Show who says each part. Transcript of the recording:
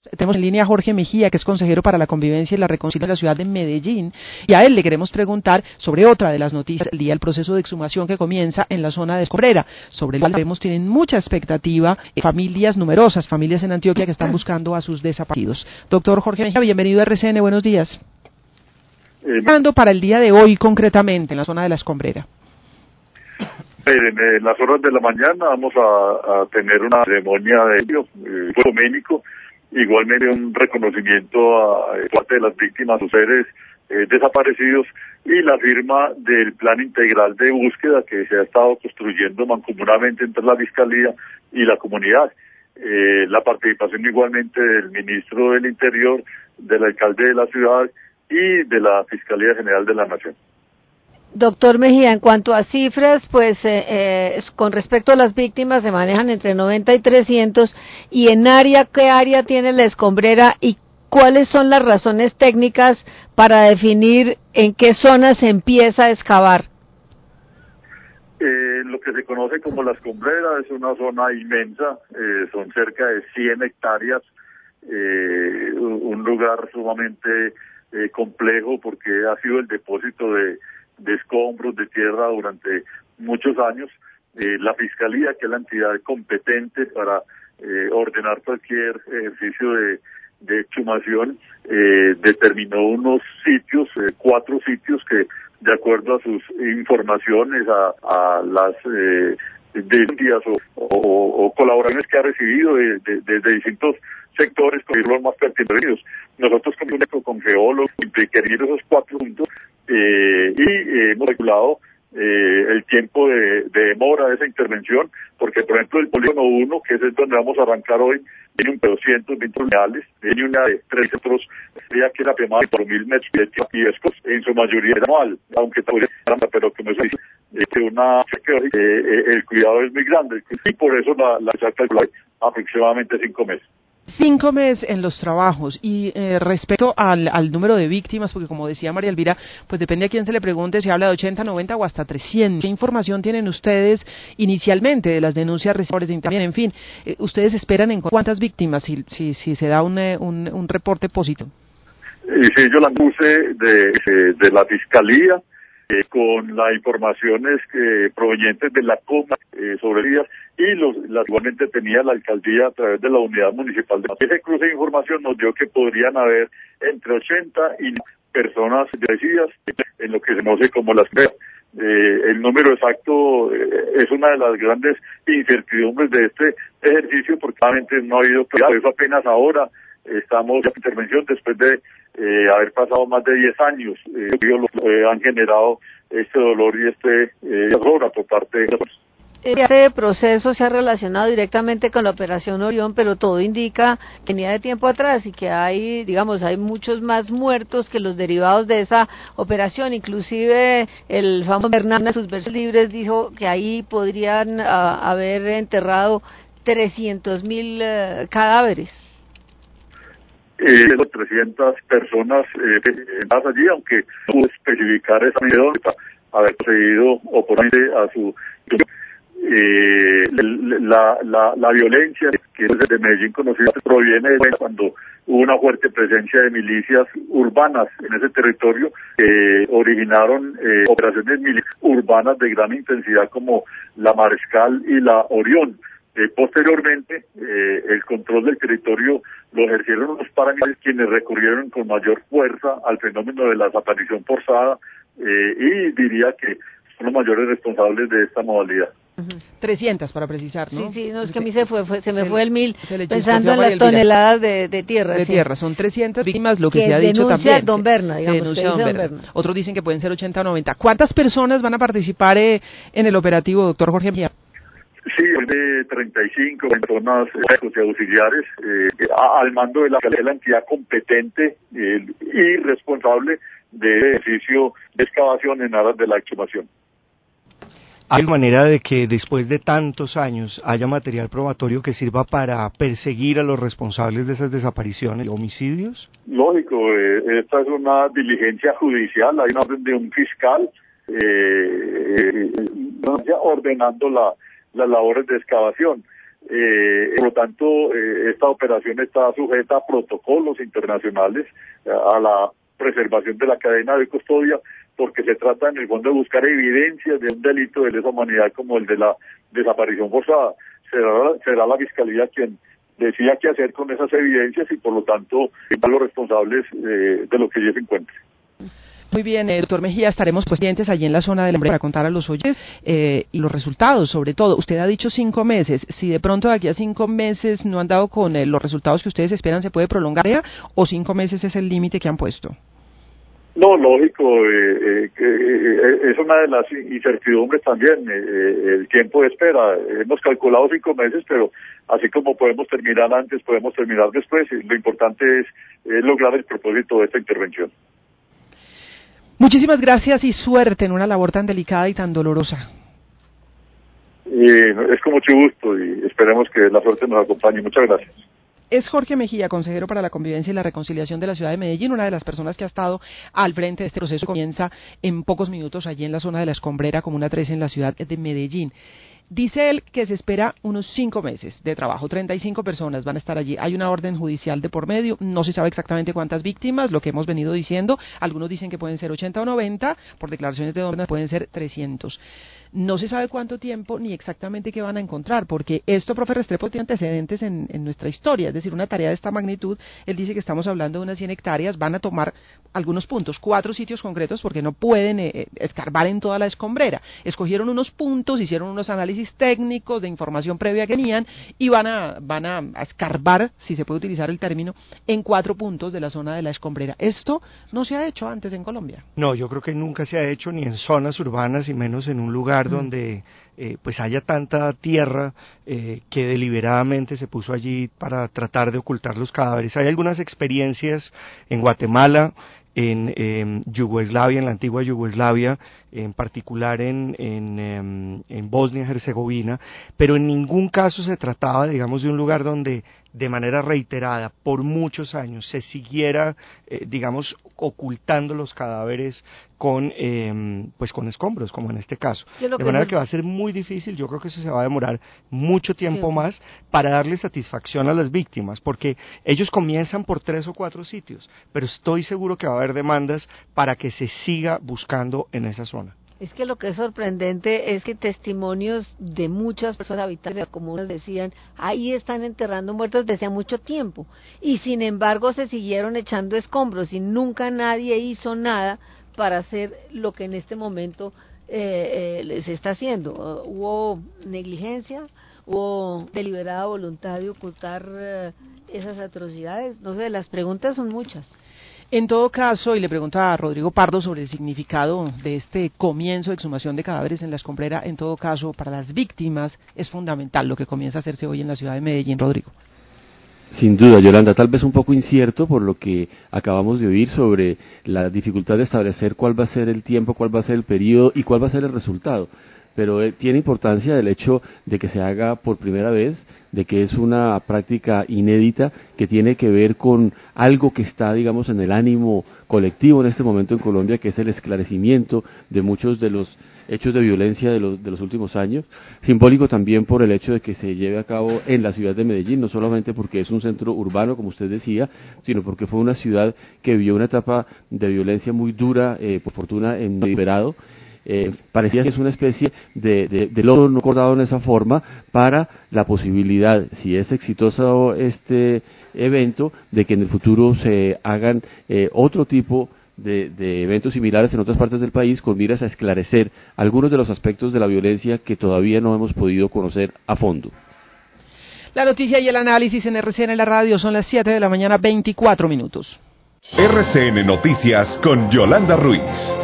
Speaker 1: Tenemos en línea a Jorge Mejía, que es consejero para la convivencia y la reconciliación de la ciudad de Medellín, y a él le queremos preguntar sobre otra de las noticias del día, el proceso de exhumación que comienza en la zona de Escombrera, sobre el cual vemos tienen mucha expectativa familias numerosas, familias en Antioquia que están buscando a sus desaparecidos. Doctor Jorge Mejía, bienvenido a RCN, buenos días. Hablando para el día de hoy concretamente en la zona de la Escombrera.
Speaker 2: En las horas de la mañana vamos a tener una ceremonia de ecuménico, igualmente un reconocimiento a parte de las víctimas, sus seres desaparecidos, y la firma del plan integral de búsqueda que se ha estado construyendo mancomunadamente entre la Fiscalía y la comunidad. La participación igualmente del ministro del Interior, del alcalde de la ciudad y de la Fiscalía General de la Nación.
Speaker 3: Doctor Mejía, en cuanto a cifras, pues con respecto a las víctimas se manejan entre 90 y 300, y en ¿qué área tiene la Escombrera y cuáles son las razones técnicas para definir en qué zona se empieza a excavar?
Speaker 2: Lo que se conoce como la Escombrera es una zona inmensa, son cerca de 100 hectáreas, un lugar sumamente complejo porque ha sido el depósito de escombros, de tierra durante muchos años. La Fiscalía, que es la entidad competente para ordenar cualquier ejercicio de exhumación, determinó unos sitios, 4 sitios que, de acuerdo a sus informaciones, a las denuncias o colaboraciones que ha recibido de distintos sectores, con los más pertinentes. Nosotros con geólogos requerir esos 4 puntos y hemos calculado el tiempo de demora de esa intervención, porque por ejemplo el polígono 1, que es el donde vamos a arrancar hoy, tiene un 220 unidades, tiene una de 3 metros, que era premada de 4.000 metros y esto en su mayoría es anual, aunque todavía, pero como eso dice, el cuidado es muy grande, y por eso la calcula aproximadamente 5 meses.
Speaker 1: 5 meses en los trabajos. Y respecto al número de víctimas, porque como decía María Elvira, pues depende a quién se le pregunte, se habla de 80, 90 o hasta 300. ¿Qué información tienen ustedes inicialmente de las denuncias recibidas también? En fin, ¿ustedes esperan en cuántas víctimas si se da un reporte positivo?
Speaker 2: Sí, yo la puse de la Fiscalía, con las informaciones provenientes de la COMA sobre ellas, y las igualmente tenía la alcaldía a través de la unidad municipal. Ese cruce de información nos dio que podrían haber entre 80 y personas fallecidas en lo que se conoce como las PEA. El número exacto es una de las grandes incertidumbres de este ejercicio, porque realmente no ha habido claridad. Por eso apenas ahora estamos en intervención después de haber pasado más de 10 años. Ellos han generado este dolor y este error por parte de los...
Speaker 3: Este proceso se ha relacionado directamente con la Operación Orión, pero todo indica que venía de tiempo atrás y que hay muchos más muertos que los derivados de esa operación. Inclusive el famoso Bernal, en sus versos libres, dijo que ahí podrían haber enterrado 300.000 cadáveres.
Speaker 2: 300 personas más allí, aunque no pudo especificar esa medida haber procedido oponente a su... la violencia que es de Medellín conocida proviene de cuando hubo una fuerte presencia de milicias urbanas en ese territorio que originaron operaciones urbanas de gran intensidad como la Mariscal y la Orión. Posteriormente, el control del territorio lo ejercieron los paramilitares, quienes recurrieron con mayor fuerza al fenómeno de la desaparición forzada, y diría que son los mayores responsables de esta modalidad.
Speaker 1: 300 para precisar, ¿no?
Speaker 3: Sí, no, es que a mí se me fue el 1000 pensando en
Speaker 1: las
Speaker 3: toneladas de tierra.
Speaker 1: De tierra, son 300 víctimas, lo que se ha dicho también.
Speaker 3: Don Berna, digamos,
Speaker 1: Don Berna. Otros dicen que pueden ser 80 o 90. ¿Cuántas personas van a participar en el operativo, doctor Jorge Mejía?
Speaker 2: Sí, de 35 personas y auxiliares al mando de la entidad competente y responsable de ejercicio de excavación en aras de la exhumación.
Speaker 4: ¿Hay manera de que después de tantos años haya material probatorio que sirva para perseguir a los responsables de esas desapariciones y homicidios?
Speaker 2: Lógico, esta es una diligencia judicial, hay una orden de un fiscal ordenando las labores de excavación. Por lo tanto, esta operación está sujeta a protocolos internacionales, a la preservación de la cadena de custodia, porque se trata en el fondo de buscar evidencias de un delito de lesa humanidad como el de la desaparición forzada. Será la Fiscalía quien decida qué hacer con esas evidencias y por lo tanto los responsables de lo que ellos encuentren.
Speaker 1: Muy bien, doctor Mejía, estaremos pendientes allí en la zona del para contar a los oyentes y los resultados, sobre todo. Usted ha dicho 5 meses. Si de pronto de aquí a 5 meses no han dado con los resultados que ustedes esperan, ¿se puede prolongar o 5 meses es el límite que han puesto?
Speaker 2: No, lógico, es una de las incertidumbres también, el tiempo de espera. Hemos calculado 5 meses, pero así como podemos terminar antes, podemos terminar después. Lo importante es lograr el propósito de esta intervención.
Speaker 1: Muchísimas gracias y suerte en una labor tan delicada y tan dolorosa.
Speaker 2: Es con mucho gusto y esperemos que la suerte nos acompañe. Muchas gracias.
Speaker 1: Es Jorge Mejía, consejero para la convivencia y la reconciliación de la ciudad de Medellín, una de las personas que ha estado al frente de este proceso. Comienza en pocos minutos allí en la zona de la Escombrera, Comuna 13, en la ciudad de Medellín. Dice él que se espera unos 5 meses de trabajo, 35 personas van a estar allí. Hay una orden judicial de por medio, no se sabe exactamente cuántas víctimas, lo que hemos venido diciendo. Algunos dicen que pueden ser 80 o 90, por declaraciones de orden pueden ser 300. No se sabe cuánto tiempo ni exactamente qué van a encontrar, porque esto, profe Restrepo, tiene antecedentes en nuestra historia, es decir, una tarea de esta magnitud. Él dice que estamos hablando de unas 100 hectáreas, van a tomar algunos puntos, 4 sitios concretos, porque no pueden escarbar en toda la Escombrera. Escogieron unos puntos, hicieron unos análisis técnicos de información previa que tenían y van a escarbar, si se puede utilizar el término, en 4 puntos de la zona de la Escombrera. Esto no se ha hecho antes en Colombia.
Speaker 4: No, yo creo que nunca se ha hecho ni en zonas urbanas y menos en un lugar donde pues haya tanta tierra que deliberadamente se puso allí para tratar de ocultar los cadáveres. Hay algunas experiencias en Guatemala, en Yugoslavia, en la antigua Yugoslavia, en particular en Bosnia-Herzegovina, pero en ningún caso se trataba, digamos, de un lugar donde de manera reiterada, por muchos años, se siguiera, digamos, ocultando los cadáveres con escombros, como en este caso. De manera que va a ser muy difícil, yo creo que eso se va a demorar mucho tiempo más para darle satisfacción a las víctimas, porque ellos comienzan por 3 o 4 sitios, pero estoy seguro que va a haber demandas para que se siga buscando en esa zona.
Speaker 3: Es que lo que es sorprendente es que testimonios de muchas personas habitantes de la comuna decían, ahí están enterrando muertos desde hace mucho tiempo, y sin embargo se siguieron echando escombros y nunca nadie hizo nada para hacer lo que en este momento se está haciendo. Hubo negligencia, hubo deliberada voluntad de ocultar esas atrocidades. No sé, las preguntas son muchas.
Speaker 1: En todo caso, y le pregunta a Rodrigo Pardo sobre el significado de este comienzo de exhumación de cadáveres en la Escombrera, en todo caso, para las víctimas es fundamental lo que comienza a hacerse hoy en la ciudad de Medellín, Rodrigo.
Speaker 5: Sin duda, Yolanda, tal vez un poco incierto por lo que acabamos de oír sobre la dificultad de establecer cuál va a ser el tiempo, cuál va a ser el periodo y cuál va a ser el resultado. Pero tiene importancia el hecho de que se haga por primera vez, de que es una práctica inédita que tiene que ver con algo que está, digamos, en el ánimo colectivo en este momento en Colombia, que es el esclarecimiento de muchos de los hechos de violencia de los últimos años, simbólico también por el hecho de que se lleve a cabo en la ciudad de Medellín, no solamente porque es un centro urbano, como usted decía, sino porque fue una ciudad que vivió una etapa de violencia muy dura, por fortuna en liberado. Parecía que es una especie de logro no acordado en esa forma para la posibilidad, si es exitoso este evento, de que en el futuro se hagan otro tipo de eventos similares en otras partes del país con miras a esclarecer algunos de los aspectos de la violencia que todavía no hemos podido conocer a fondo.
Speaker 1: La noticia y el análisis en RCN en la radio son las 7 de la mañana, 24 minutos.
Speaker 6: RCN Noticias con Yolanda Ruiz.